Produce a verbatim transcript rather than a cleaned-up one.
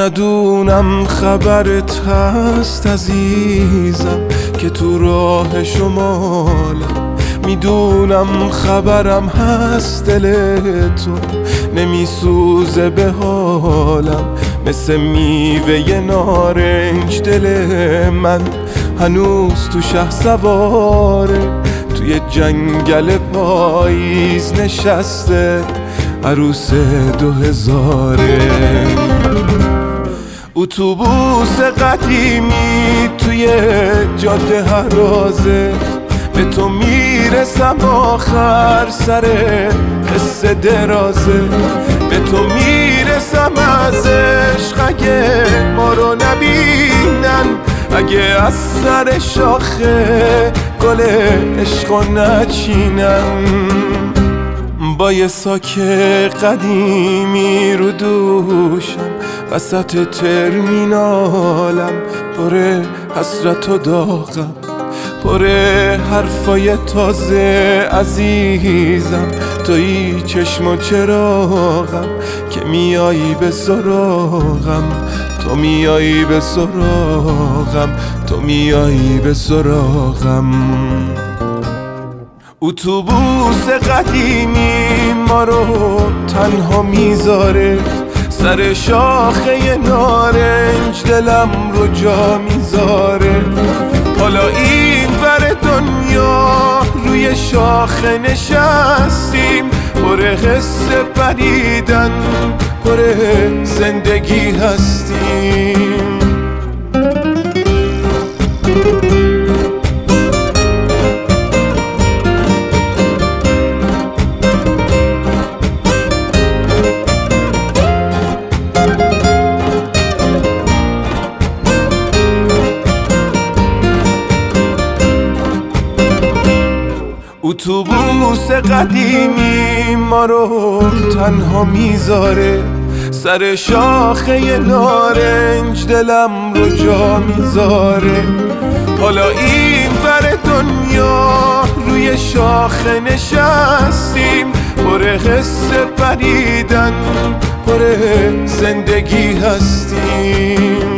ندونم خبرت هست عزیزم که تو راه شمالم، میدونم خبرم هست دل تو نمیسوزه به حالم، مثل میوه نارنج دل من هنوز تو شهسواره، توی جنگل پاییز نشسته عروس دو هزاره. اتوبوس قدیمی توی جاده هرازه، به تو میرسم آخر سر قصه درازه، به تو میرسم از عشق اگه ما رو نبینن، اگه از سر شاخه گل عشق رو نچینن. با یه ساک قدیمی رو دوشم وسط ترمینالم، پر حسرت و داغم، پر حرفای تازه عزیزم، توی چشم و چراغم که میایی به سراغم، تو میایی به سراغم، تو میایی به سراغم. اتوبوس قدیمی ما رو تنها میذاره، سر شاخه نارنج دلم رو جا میذاره، حالا این ور دنیا روی شاخه نشستیم، پر قصه پریدن، پر زندگی هستیم. اتوبوس قدیمی ما رو تنها میذاره، سر شاخه نارنج دلم رو جا میذاره، حالا این ور دنیا روی شاخه نشستیم، پر قصه پریدن، پر زندگی هستیم.